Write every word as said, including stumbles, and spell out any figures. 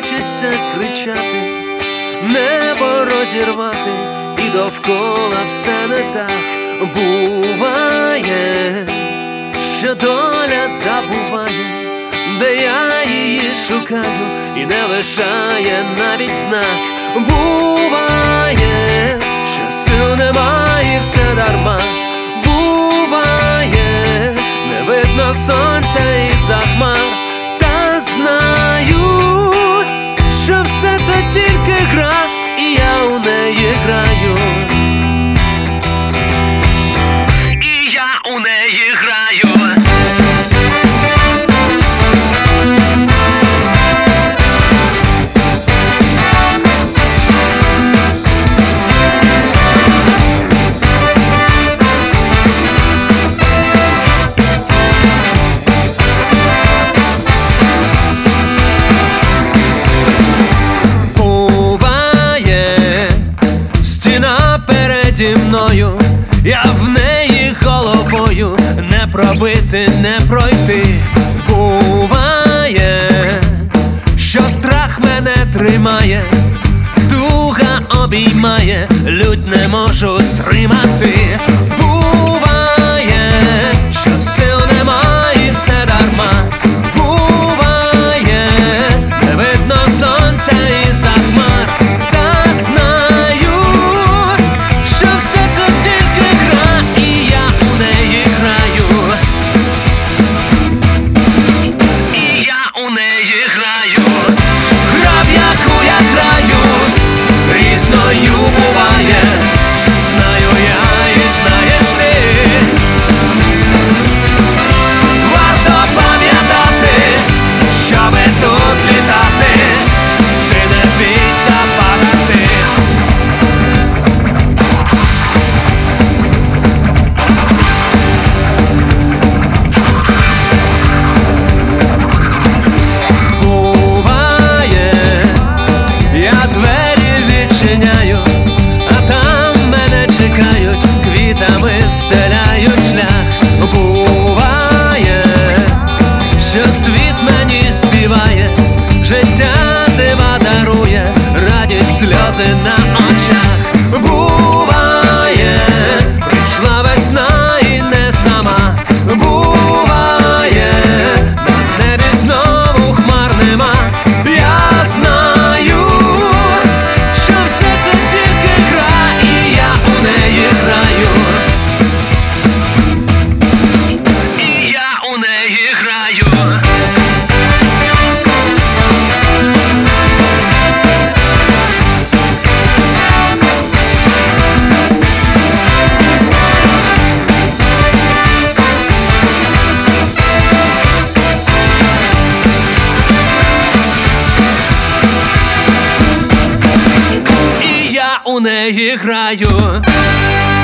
хочеться кричати, небо розірвати, і довкола все не так. Буває, що доля забуває, де я її шукаю, і не лишає навіть знак. Буває, що сил немає, і все дарма. Буває, не видно сонця із-за хмар. Та знаю, що все це тільки гра, і я у неї граю. І я у неї граю. Переді мною, я в неї головою, не пробити, не пройти. Буває, що страх мене тримає, туга обіймає, лють не можу стримати. Буває, що сил немає, і все дарма. Буває, не видно сонця із-за хмар. Різною буває, знаю я і знаєш ти. Варто пам'ятати, щоби тут літати, ти не бійся падати. Буває, я двері відчиняю, а там мене чекають, квітами встеляють шлях. Буває, що світ мені співає, життя дива дарує, радість, сльози на очах. Буває, прийшла весна і не сама. Буває, на небі знову хмар нема. Я знаю, що все це тільки гра, і я у неї граю. І я у неї граю. І я у неї граю.